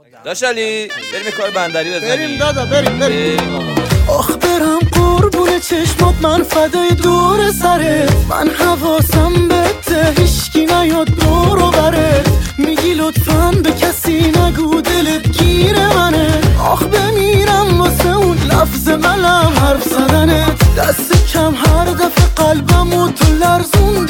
داشالی بریم کار بندری بزنیم. بریم دادا بریم. آخ برم قربون چشمات من فدای دور سرت، من حواسم بده هیشکی نیاد دور و برت، میگی لطفاً به کسی نگو دلت گیر منه، آخ بمیرم واسه اون لفظ ملم حرف زدنت، دست کم هر دفعه قلبم و تو لرزون